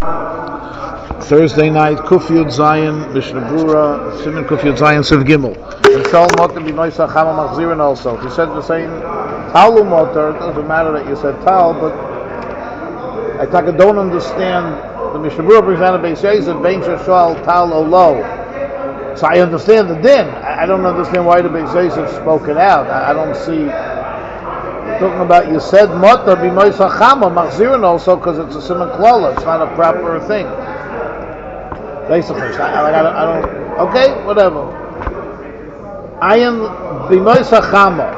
Thursday night, Kuf Yud Zayin, Mishnah Brura, Simon Kuf Yud Zayin, Siv Gimel. And Shol Motor B'Noisa Chama Machzirin also. If you said the same Talu Motor, it doesn't matter that you said Tal, but I don't understand. The Mishnah Brura presented Beis Yosef, Bein Shashal Tal Olo. So I understand the din. I don't understand why the Beis Yosef spoke it out. I don't see. Talking about you said Motor B'Noisa Chama Machzirin also because it's a Simon Klola. It's not a proper thing. Basically, I don't. Okay, whatever. Ayin b'moisa chama.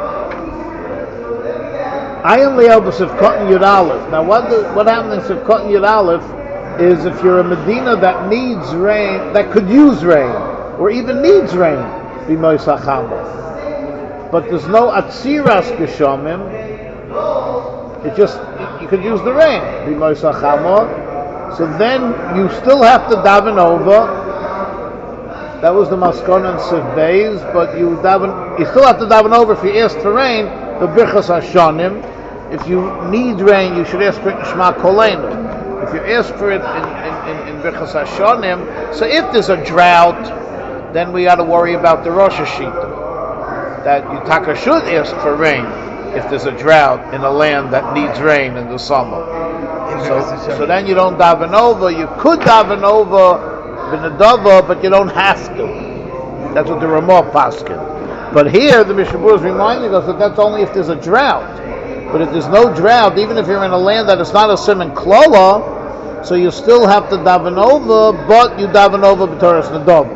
Ayin liel b'sivkot yud aleph. Now, what happens in sivkot yud aleph is if you're a Medina that needs rain, that could use rain, or even needs rain, b'moisa chama. But there's no atziras geshamim. It just you could use the rain, b'moisa chama. So then you still have to daven over. That was the maskon and Siv Beis, but you still have to daven over if you ask for rain, the Birchas Hashanim. If you need rain, you should ask for it in Shema Kolenu. If you ask for it in Birchas Hashanim, so if there's a drought, then we got to worry about the Rosh Hashita. That you taka should ask for rain if there's a drought in a land that needs rain in the summer. So then you don't daven over. You could daven over b'nedava, but you don't have to. That's what the Ramah paskin. But here the Mishnah Berurah is reminding us that that's only if there's a drought. But if there's no drought, even if you're in a land that is not a Simon Klola, so you still have to daven over, but you daven over b'toras nedava.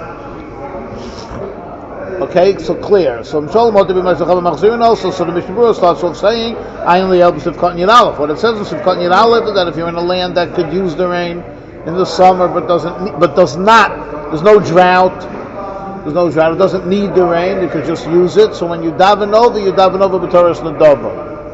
Okay, so clear. So the Mishnah Berurah starts off saying, "Ayin liel b'sivkot yud aleph." What it says in Sivkot yud aleph is that if you're in a land that could use the rain in the summer, but does not, there's no drought. It doesn't need the rain. You could just use it. So when you daven over b'toras nedava.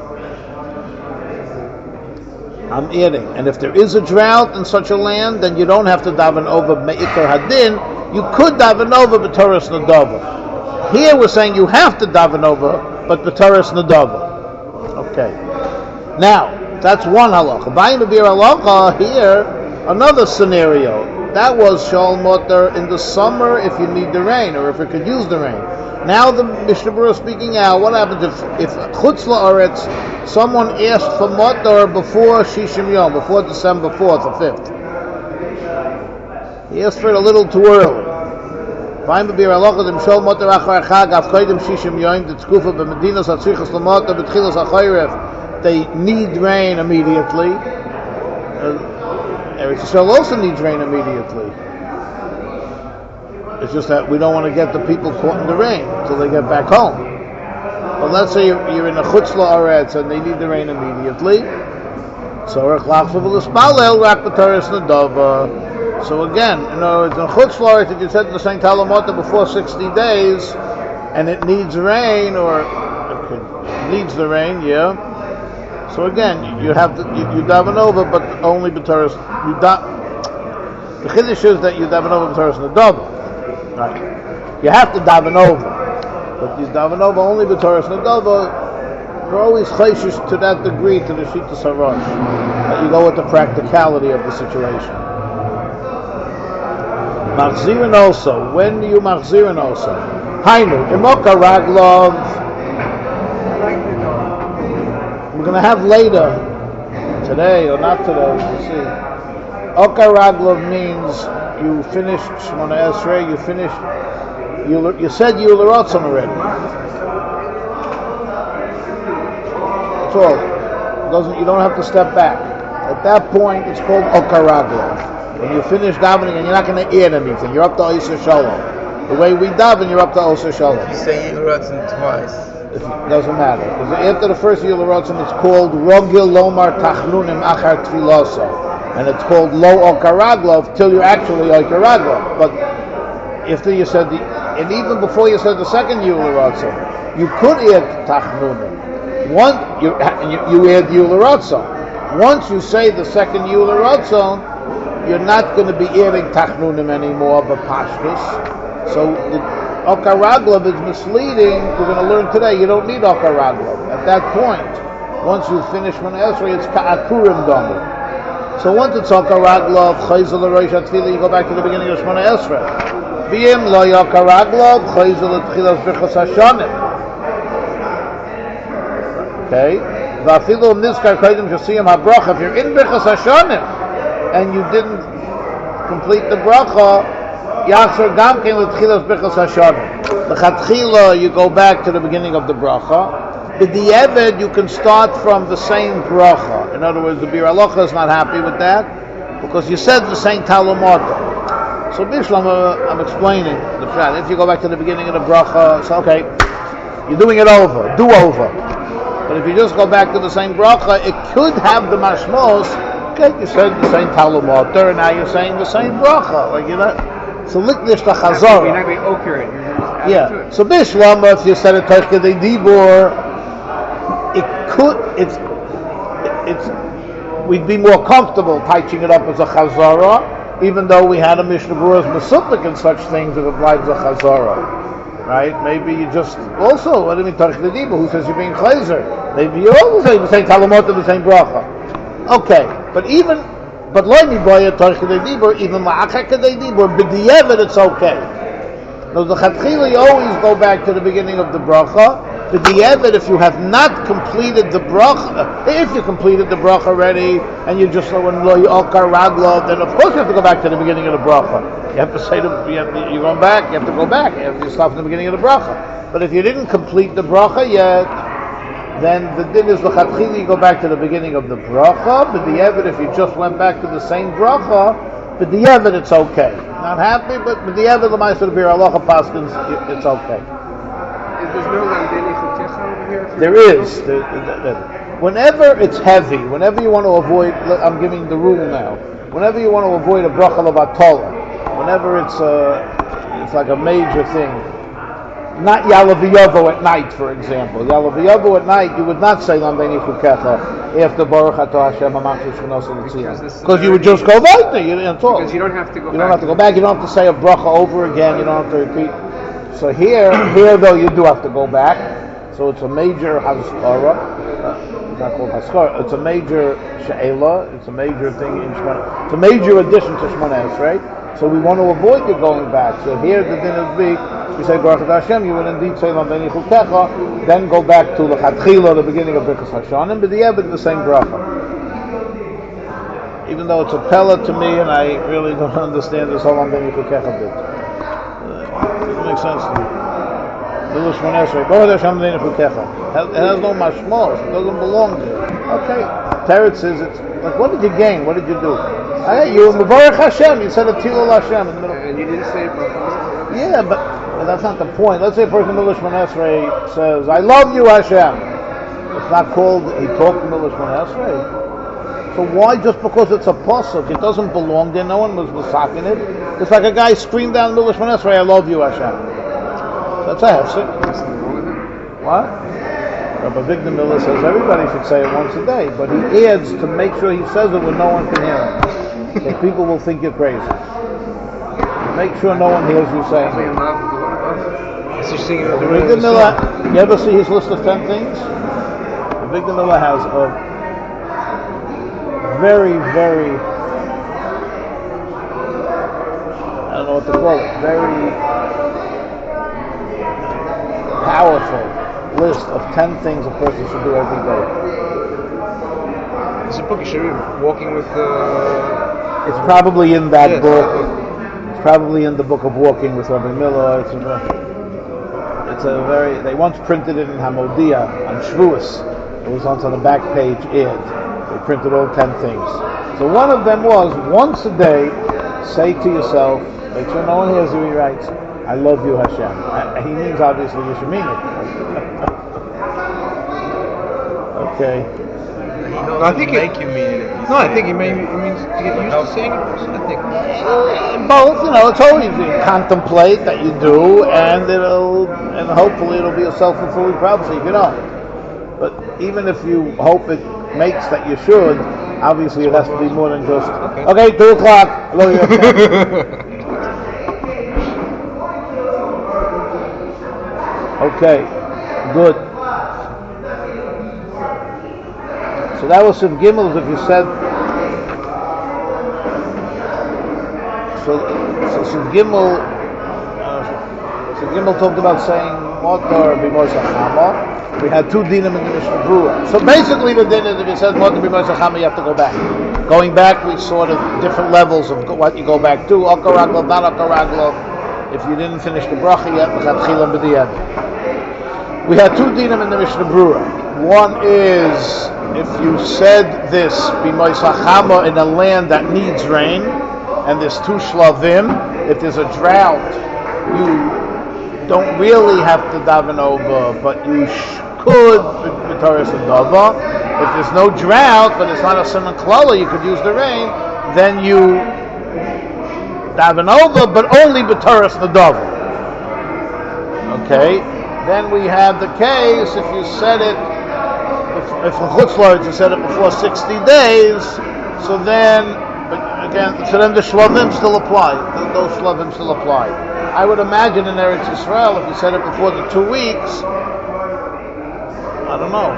I'm adding, and if there is a drought in such a land, then you don't have to daven over me'ikar hadin. You could daven over b'toras nedava. Here we're saying you have to daven over, but b'toras nedava. Okay. Now, that's one halacha. B'ayin b'bir halacha, here, another scenario. That was shol motor in the summer if you need the rain, or if it could use the rain. Now the Mishnah Berurah is speaking out. What happens if chutz la'aretz, someone asked for motor before Shishim Yom, before December 4th or 5th? He asked for it a little too early. They need rain immediately. Eretz Yisrael also needs rain immediately. It's just that we don't want to get the people caught in the rain until they get back home. But let's say you're in a chutz la'aretz and they need the rain immediately. So So again, in chutz la'aretz, if you said the same talamota before 60 days, and it needs rain, or it needs the rain, yeah. So again, you have to you daven over, but only b'toras. The chiddush is that you daven over b'toras nedava. Right? You have to daven over, but you daven over only b'toras nedava. You're always chayshish to that degree to the Shita Sarash that you go with the practicality of the situation. Machzirin also. When do you machzirin also? Hainu imoka raglov. We're going to have later today or not today. We'll see. Oka raglov means you finished Shmona Esrei. You finished. You said you l'rotzon already. That's all. You don't have to step back. At that point, it's called Oka raglov. When you finish davening and you're not going to add anything, you're up to Osir Shalom. The way we daven, you're up to Osir Shalom. If you say Yilrotzen twice, it doesn't matter. Because after the first Yilrotzen, it's called Rogil Lomar Tachnunim Achar Tfiloso, and it's called Lo Okaraglov till you're actually Okaraglov. But after you said and even before you said the second Yilrotzen, you could add Tachnunim. You add Yilrotzen. Once you say the second Yilrotzen, you're not going to be adding tachnunim anymore, but pashtus. So the okaraglov is misleading. We're going to learn today. You don't need okaraglov at that point. Once you finish Shmona Esrei, it's ka'akurim damu. So once it's Okar Raglov, Chayzel Rosh Tefillah, you go back to the beginning of Shmona Esrei. V'im lo Okar Raglov, Chayzel Tefillah Birchas Hashanim. Okay? V'afilu Nizkar Kodim Shasiyam HaBracha. If you're in Birchas Hashanim and you didn't complete the bracha, Yachzor Gam Kein L'Tchilas Birchas Hashanim. L'Chatchila, you go back to the beginning of the bracha. B'di'eved, you can start from the same bracha. In other words, the Bir Halacha is not happy with that because you said the same Talmud. So Bishlam, I'm explaining the pshat. If you go back to the beginning of the bracha, it's okay. You're doing it over, do over. But if you just go back to the same bracha, it could have the mashmos. Okay, you said the same Talmud, and now you're saying the same bracha. Like you're not. So liknish the chazorah. You're not going to okir it. You're just adding to Yeah. it. So Bishlam, if you said it Tosh Kedei Dibur, we'd be more comfortable teaching it up as a chazara, even though we had a Mishnah Berurah's Mesupik and such things that applied as a chazara, right? Maybe you just also, what do you mean Tosh Kedei Dibur? Who says you're being chayzer? Maybe you also say the same Talmud and the same bracha. Okay, but loy mi boya Tosh Kedei Dibur, even la'achar Kedei Dibur, b'di'evet it's okay. Now the Chatchila, you always go back to the beginning of the bracha. B'di'evet, if you have not completed the bracha, if you completed the bracha already, and you just know when lo yokar raglo, then of course you have to go back to the beginning of the bracha. You have to say you're going back. You have to go back. You have to start from the beginning of the bracha. But if you didn't complete the bracha yet, then the din is l'chatchila. You go back to the beginning of the bracha. B'di'evet, if you just went back to the same bracha, b'di'evet it's okay. Not happy, but b'di'evet l'ma'aseh the Bir Halacha paskins, it's okay. There's no Lamdeni Chukecha over here? There is. Whenever it's heavy, whenever you want to avoid, I'm giving the rule now. Whenever you want to avoid a bracha l'vatala, whenever it's like a major thing, not Yalav at night, for example. Yalav at night, you would not say Lamdeni Chukecha after Baruch Atah Hashem Amachis Shenosa L'Tzion, because you would just go right there. Because you don't have to go back. You don't have to go back. You don't have to say a bracha over again. You don't have to repeat. So here though you do have to go back. So it's a major haskara. It's not called haskara. It's a major she'ela. It's a major thing in Shemona. It's a major addition to Shemona Esrei. So we want to avoid you going back. So here the din is big. You say Baruch Atah Hashem. You would indeed say Lamdeni Chukecha. Then go back to the Chatchila, the beginning of Birchas Hashanim, but the same bracha. Even though it's a pella to me, and I really don't understand this whole Lamdeni Chukecha bit. Doesn't make sense to me. It has no mashmos. It doesn't belong there. Okay. Teretz says it's like, what did you gain? What did you do? You were Mevarech Hashem. You said a Tilul Hashem in the middle. And you didn't say bracha. Yeah, but that's not the point. Let's say a person in Shmona Esrei says, "I love you, Hashem." It's not called. He talked in Shmona Esrei. So why, just because it's a pasuk, it doesn't belong there? No one was masaking it. It's like a guy screamed down in Shmona Esrei, "I love you, Hashem." That's a hefsek. What? Rabbi Victor Miller says everybody should say it once a day, but he adds to make sure he says it when no one can hear him. So people will think you're crazy. Make sure no one hears you saying it. Victor Miller, you ever see his list of 10 things? Victor Miller has a very, very, I don't know what to call it, very powerful list of 10 things a person should do every day. It's a book you should read. Walking with It's probably in that book. It's probably in the book of Walking with Rabbi Miller. It's a very. They once printed it in Hamodia on Shavuos. It was once on the back page. They printed all 10 things. So one of them was, once a day, say to yourself, make sure no one hears you, he writes, "I love you, Hashem." He means obviously you should mean it. Okay. I think make you mean it. No, I think it means to get used to saying it. I think both. It's always you contemplate that you do, and hopefully it'll be a self-fulfilling prophecy if you don't. But even if you hope it makes that you should, obviously it has to be more than just okay 2:00. I love you. Okay, good. So that was some Gimels if you said So Siv Gimel, Gimel talked about saying motor b'moisa chama. We had two dinim in the Mishnah Berurah. So basically, the din is if you said motor b'moisa chama, you have to go back. Going back, we saw the different levels of what you go back to. Okar raglav, not okar raglav. If you didn't finish the bracha yet, l'chatchilah b'di'evet. We had two dinim in the Mishnah Berurah. One is if you said this b'moisa chama in a land that needs rain, and there's two shlavim. If there's a drought, you don't really have to daven over, but you could b'toras adava. If there's no drought, but it's not a siman klala, you could use the rain, then you daven over, but only b'toras adava. Okay? Then we have the case, if you said it, if in Chutz La'aretz you said it before 60 days, so then, again, so then the shlavim still apply. Those shlavim still apply. I would imagine in Eretz Yisrael, if you said it before the 2 weeks, I don't know.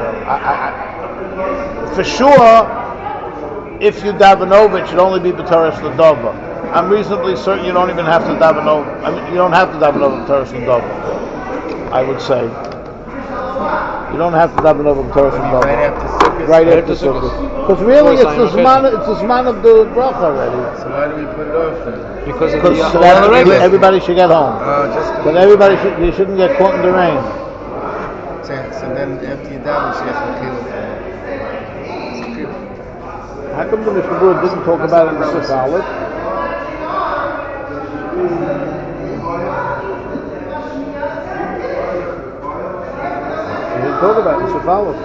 For sure, if you daven over, it should only be b'toras l'dova. I'm reasonably certain you don't even have to daven over. I mean, you don't have to daven over b'toras l'dova. I would say you don't have to daven over b'toras l'dova. Right after Sukkot. Because really, it's the zman of the bracha already. So why do we put it off then? Because everybody should get home. But you shouldn't get caught in the rain. So then after you daven, you have to kill it. How come the Mishnah Berurah didn't talk about it in the Sif Aleph? He didn't talk about it in the Sif Aleph.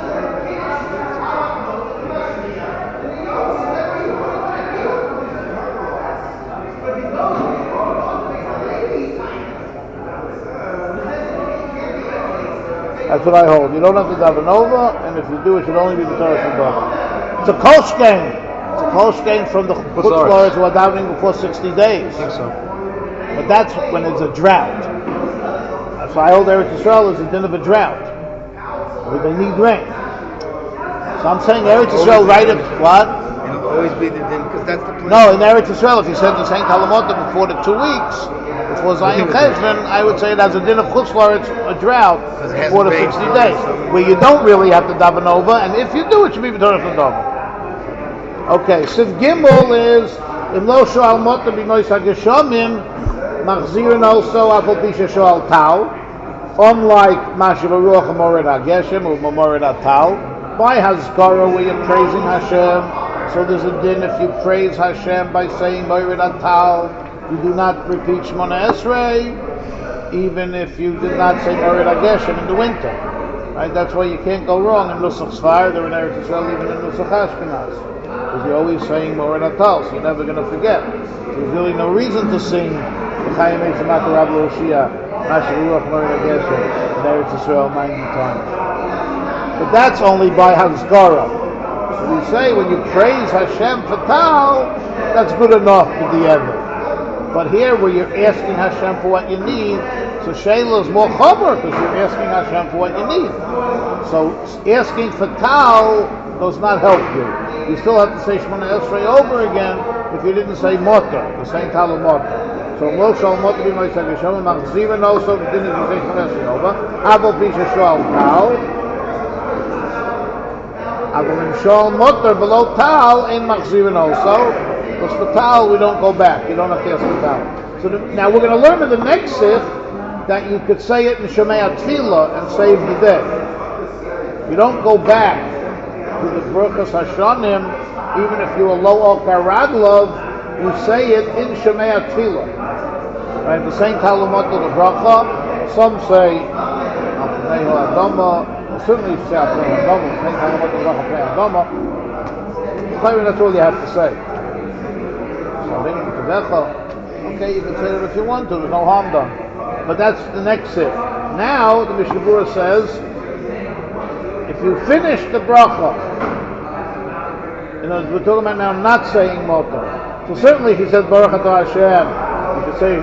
That's what I hold. You don't have to daven over, and if you do, it should only be the Torah Shabbat. It's a Kolsh game. It's a Kolsh game from the Chutz La'aretz who are davening before 60 days. I think so. But that's when it's a drought. So I hold Eretz Yisrael is a din of a drought. Where they need rain. So I'm saying Eretz Yisrael right at what? It'll always be the din, because that's the place. No, in Eretz Yisrael, if you said the same Kalamota before the 2 weeks, before Zayin Cheshvan, I would say it has a din of Chutz La'aretz, a drought, before the 60 days, where you don't really have to daven over, and if you do, it should be b'toras l'dova. Okay, Siv Gimel is Im lo shoal motor b'mois hageshamim machzirin also afal pisha shoal tal, unlike Mashiv Ruach Mored HaGeshem or Mored HaTal, by Hazkara where you're praising Hashem. So there's a din if you praise Hashem by saying Mored HaTal, you do not repeat Shmona Esrei, even if you did not say Mored HaGeshem in the winter. Right? That's why you can't go wrong in Nusach Sfar, or in Eretz Yisrael, even in Nusach Ashkenaz. Because you're always saying Mored HaTal, so you're never going to forget. So there's really no reason to sing L'chaim Eitzim Akarav L'Oshia, Mashiv Ruach Mored HaGeshem in Eretz Yisrael 90 times. But that's only by Hazkara. So we say when you praise Hashem for Tal, that's good enough for the Ever. But here where you're asking Hashem for what you need, so Sheila is more chomer because you're asking Hashem for what you need. So asking for Tal does not help you. You still have to say Shemona Esrei over again if you didn't say Motor, the same Tal of Motor. So Lo Shal Motor B'Mois HaGeshem Machzirin also didn't say Shemona Esrei over. Aval Pisha Shal Tal. Aval Im Shal Motor below Tal in Machzirin also. Because for Tal we don't go back. You don't have to ask for Tal. So now we're going to learn in the next Sif that you could say it in Shemei Tefillah and save the day. You don't go back to the Berachos Hashanim, even if you're a low Okar Raglav, you say it in Shemei Tefillah. Right? The same Talmud of the Bracha, some say Al Pnei Adama, certainly say Al Pnei Adama, the same Talmud of the Bracha Pnei Adama. That's all you have to say. Okay, you can say that if you want to, there's no harm done. But that's the next Sif. Now, the Mishnah Berurah says, if you finish the bracha, we're talking about now not saying Motor. So certainly if he says Baruch Atah Hashem, you could say,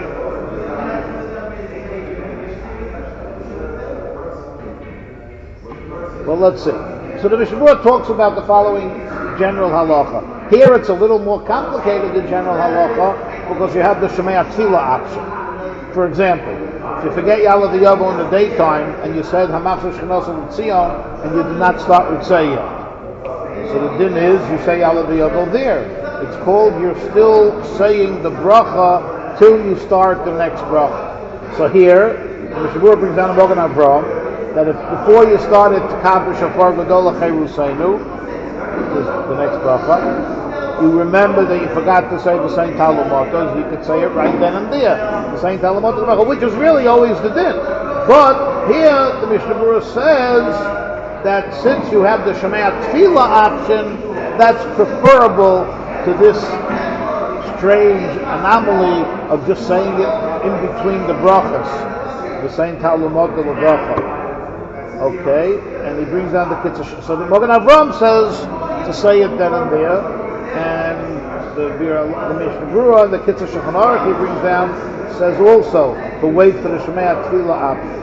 well, let's see. So the Mishnah Berurah talks about the following general halacha. Here it's a little more complicated than general halacha, because you have the Shemei Tefillah option. For example, if you forget Yalav Yavo in the daytime and you said Hamachshir Shchenos Tzion and you did not start with Tzayah, so the din is you say Yalav Yavo there. It's called you're still saying the bracha till you start the next bracha. So here, the Mishabur brings down a Mogan Avram that if before you started Takav Shafar Gadol Cheruseinu, which is the next bracha, you remember that you forgot to say the same Talumotos, you could say it right then and there, the same Talumotos bracha, which is really always the din. But here, the Mishnah Berurah says that since you have the Shemei Tefillah option, that's preferable to this strange anomaly of just saying it in between the brachas, the same Talmud of the bracha. Okay, and he brings down the Kitzur. So the Mogan Avram says to say it then and there, and the Mishnah Berurah, the Kitzur Shulchan Aruch, he brings down, says also to wait for the Shemei Tefillah option.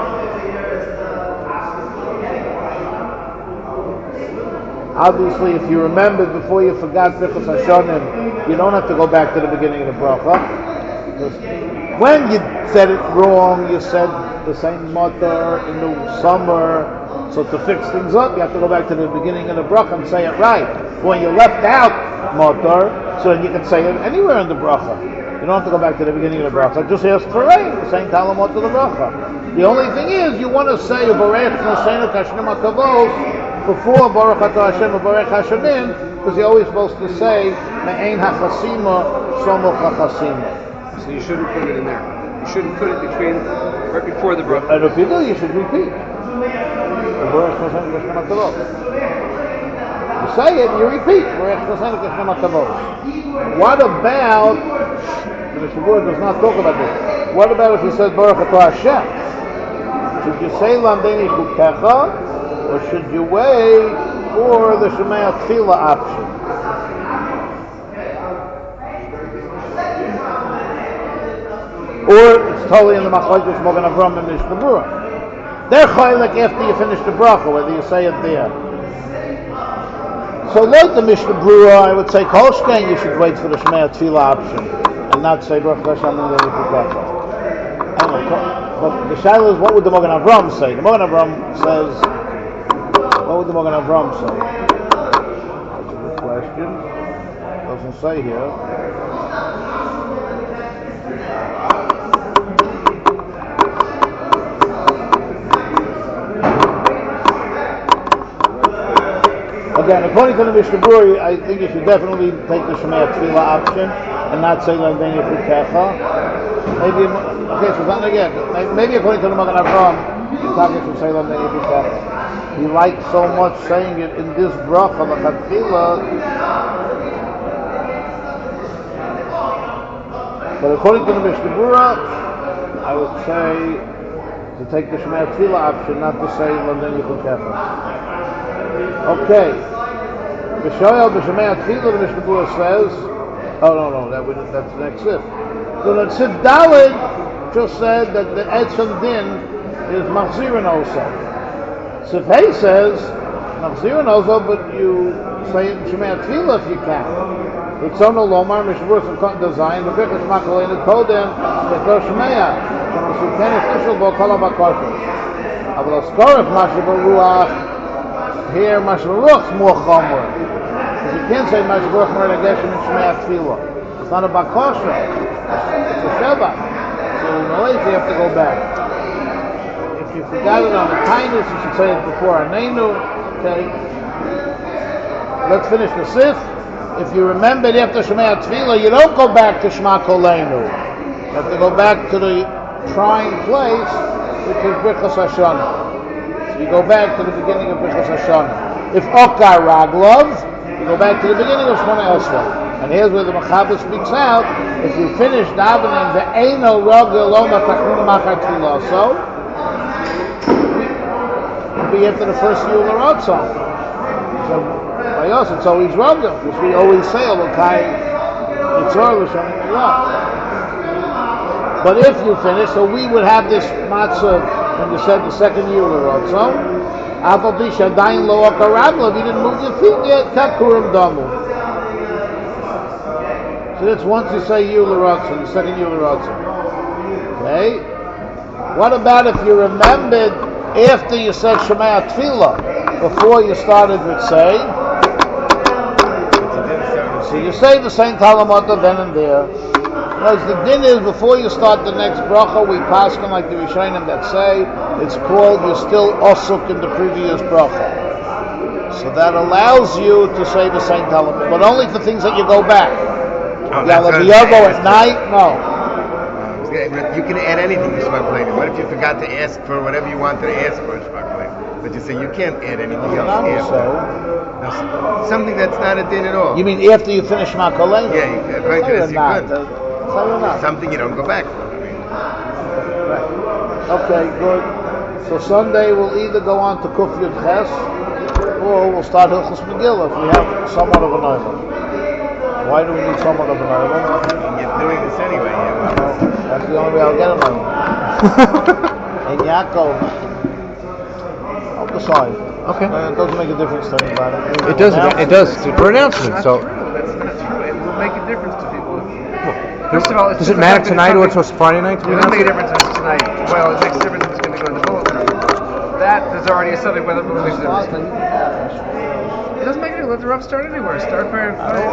Obviously, if you remember before you forgot Birchos Hashonim, you don't have to go back to the beginning of the bracha. When you said it wrong, you said the same mother in the summer. So to fix things up, you have to go back to the beginning of the bracha and say it right. When you left out mother, so then you can say it anywhere in the bracha. You don't have to go back to the beginning of the bracha. Just ask for rain, the same Talmud to the bracha. The only thing is, you want to say Barech Nosenu Kashnim HaKavos before Baruch Atah Hashem and Baruch Hashemin, because you're always supposed to say Me'ein HaChasima Somoch HaChasima. So you shouldn't put it in there. You shouldn't put it right before the bracha. And if you do, you should repeat. Baruch Nosenu Kashnim HaKavos. You say it, you repeat. Baruch Nosenu Kashnim HaKavos. What about, the Mishnah Berurah does not talk about this. What about if you said Baruch Atah Hashem? Should you say Lamdeni Chukecha, or should you wait for the Shemei Tefillah option? Or it's totally in the Machlokes Mogan Avram and Mishnah Berurah. They're chaylik after you finish the bracha, whether you say it there. So like the Mishnah Berurah, I would say Kolshkein, you should wait for the Shemei Tefillah option and not say Baruch Hashem and then you forget. But the shaila is, what would the Mogan Avram say? The Mogan Avram says, what would the Mogan Avram say? That's a good question. Doesn't say here. Again, according to the Mishnah Berurah, I think you should definitely take the Shemei Tefillah option and not say Lamdeni Chukecha. Maybe, okay, so that again. Maybe according to the Mogan Avram, you're talking to say Lamdeni Chukecha. He likes so much saying it in this bracha, the Chatfilah. But according to the Mishnah Berurah, I would say to take the Shemei Tefillah option, not to say Lamdeni Chukecha. Okay. B'shoyel b'Shemei Tefillah, the Mishnah Berurah says, oh no, that's the next sif. So the sif Daled just said that the Etzem Din is Machzirin also. Sif Hey says Machzirin also, but you say it in Shemei Tefillah if you can. It's on the Lomar, Mishnah Berurah from Cotton Design, the Birchos Makalei Kodem, the Kol Shemei, so you can official bo Kol HaBakoshes. Aval Askoref Mashal Baruach. Here, Mashal Baruch is more chomer. Because you can't say Mashal Baruch more than Geshem in Shemei Tefillah. It's not a bakosha. It's a sheva. So in the late you have to go back. If you forgot it on the kindness, you should say it before Anenu. Okay. Let's finish the sif. If you remember after Shemei Tefillah, you don't go back to Shema Koleinu. You have to go back to the trying place, which is Birchos Hashanah. You go back to the beginning of Birchos Hashanah. If Okar Raglov, you go back to the beginning of Shmona Esrei. And here's where the Mechaber speaks out. If you finish davening the Eino Rogel Loma Tachnun Machar Tfiloso, it'll be after the first Yula Rotzon. So by us it's always Rogel, because we always say Elokai Yitzor L'Shem Yula. But if you finish, so we would have this matzah when you said the second year of the Ratzon. Afal Bisha Dain Lo Akaraglav, you didn't move your feet yet. Kakurim Damu. So that's once you say you l'rotza, the second you l'rotza. Okay? What about if you remembered after you said Shema Tefillah, before you started with say? So you say the same Talamota then and there. Because the din is, before you start the next bracha, we pass them like the Rishonim that say, it's called, you're still osuk in the previous bracha. So that allows you to say the same Talamota, but only for things that you go back. Yalabiyogo at night, no. You can add anything to Shema Kolenim. What if you forgot to ask for whatever you wanted to ask for in Shema Kolenim? But you say you can't add anything else after. Something that's not a din at all. You mean after you finish Shema Kolenim? Yeah, according to this you could. Not. Something you don't go back for. Right. Okay, good. So Sunday we'll either go on to Kuf Yud Ches, or we'll start Hilchos Megillah if we have somewhat of an island. Why do we need somewhat of an island? You're doing this anyway. That's the only way I'll get an island. And Yaakov, I'll decide. Okay. It doesn't make a difference to anybody. It doesn't. It does for announcement. So. That's not true. It will make a difference to people. First of all, does it matter tonight or it's Friday night? It doesn't make a difference if it's tonight. Well, it makes a difference if it's going to go to the bulletin. That is already a subject whether it makes a difference. It doesn't make a difference. Let the rough start anywhere. Start by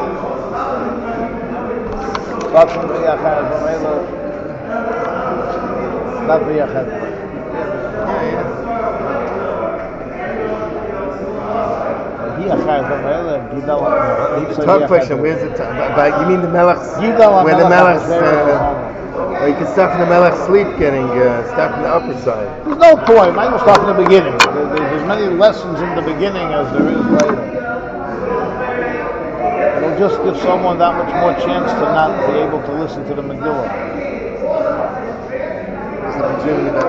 Tough question. Where's the but you mean the Melech's? Where the Melech's? Or you can start from the Melech's sleep, getting start from the upper side. There's no point. I can start from the beginning. There's as many lessons in the beginning as there is later. It'll just give someone that much more chance to not be able to listen to the Megillah. Is it presumably that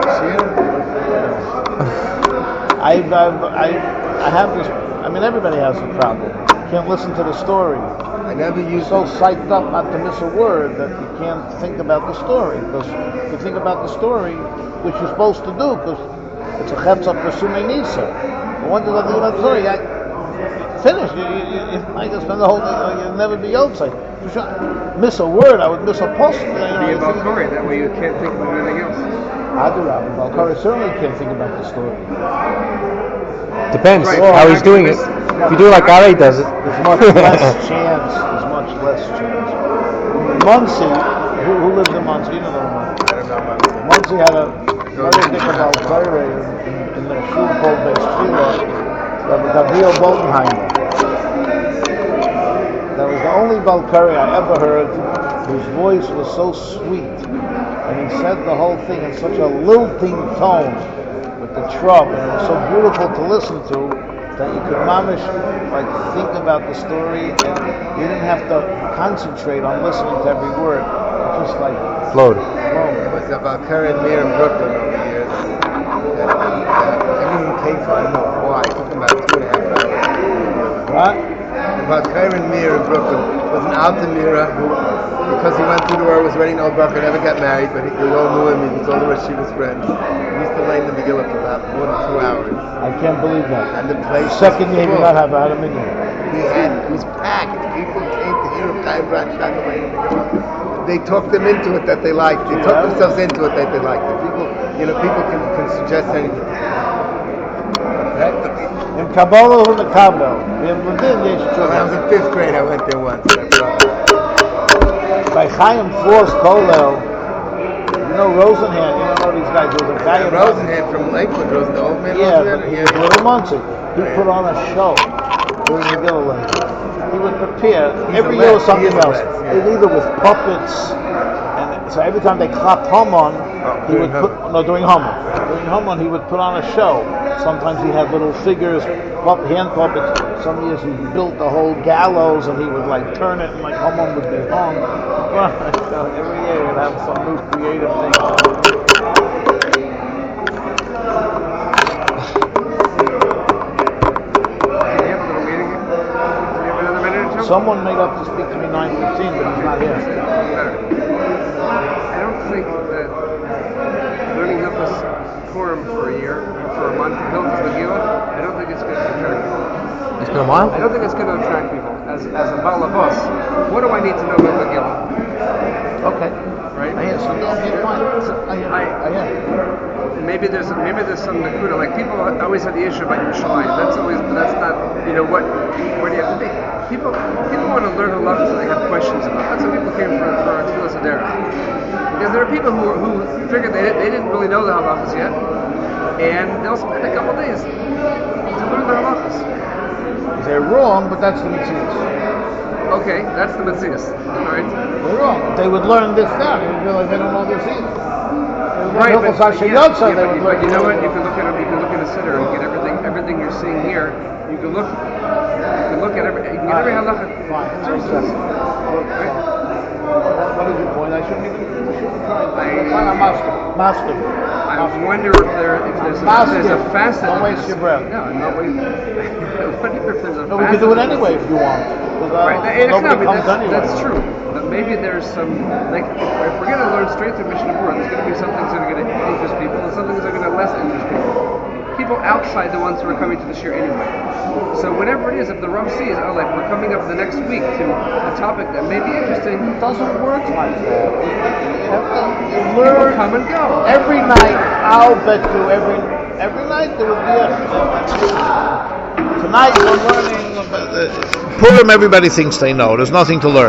I have this. I mean, everybody has a problem. You can't listen to the story. I never You're used so psyched up not to miss a word that you can't think about the story. Because if you think about the story, which you're supposed to do, because it's a chetzah presumei nisa. But once you think about the story, finish. I can spend the whole day. You'll never be outside. Miss a word, I would miss a post. be a Balkori. That way you can't think of anything else. Adirab, Balkori certainly can't think about the story. Depends Right. how he's doing it. If you do it like Ari does it. There's much less chance. There's much less chance. Muncie, who lived in Muncie? You don't know Muncie. I don't know about Muncie had another thing about Torah in the shul called Beis Tefillah, Rabbi Gabriel Boltenheimer. That was the only Balkari I ever heard whose voice was so sweet, and he said the whole thing in such a lilting tone with the trub, and it was so beautiful to listen to that you could mamish like think about the story, and you didn't have to concentrate on listening to every word. It just like Flowed. It was about Karen Meir in Brooklyn over the years. Everyone came for I don't know why. It took them about 2.5 hours. what? About Karen Meir in Brooklyn was an Altamira who, because he went through the war, was ready in Old Brooklyn, never got married, but we all knew him. He was older as she was friends. He used to lay in the Megillah for about more than 2 hours. I can't believe that. And the place Second was year did full. not have a minyan. It was packed. People came to hear him time Brad Shagaway in the Megillah. They talked them into it that they liked. They talked themselves into it that they liked. People can suggest anything. In Kabbalah or the Kabbalah, in Medin, So when I was in 5th grade, I went there once. by Chaim Force Kolel, you know Rosenhan, you don't know these guys. There was a guy in Rosenhan from Lakewood, the old man. Yeah, Rosenhan? but he was Little Muncie. He put on a show during the Gilliland. He would prepare every year with something else. Either with puppets, and so every time they clapped Haman, he would put during Haman he would put on a show. Sometimes he had little figures, hand puppets. Some years he built the whole gallows, and he would like turn it, and like Haman would be hung. So every year he'd have some new creative thing. Someone made up to speak to me 9:15, but he's not here. I don't think that learning Hilchos Purim for a year, for a month, Hilchos Megillah, I don't think it's going to attract people. It's been a while? I don't think it's going to attract people at as a balabos, what do I need to know about Megillah? Okay. Right? I hear. So, okay, fine. I hear. Maybe there's some nakuda. Like people always have the issue about Yerushalayim. That's not where do you have to be? People want to learn halachas that they have questions about. That's why people came for Tfilas Adera. Because there are people who figured they didn't really know the halachas yet, and they'll spend a couple days to learn the halachas. They're wrong, but that's the mitzvah. Okay, that's the Metzias. Alright. They're wrong. They would learn this now. They would realize they don't know this either. Right, but you know what? You can look at a siddur and get everything you're seeing here. You can look at every halacha. Fine. What is your point? I shouldn't even try. I'm master. I wonder if there's a facet. Don't waste your breath. No, I'm not wasting. I wonder if there's a. No, we can do it anyway if you want. Right, that's true. But maybe there's some, like, if we're going to learn straight through Mishnah Berurah, there's going to be some things that are going to interest people, and some things that are going to less interest people. People outside the ones who are coming to the shir anyway. So whatever it is, if the Rav sees, like we're coming up the next week to a topic that may be interesting, it doesn't work like that. People come and go. Every night, I'll bet you every night there will be a. Tonight we're learning about Purim. Everybody thinks they know. There's nothing to learn.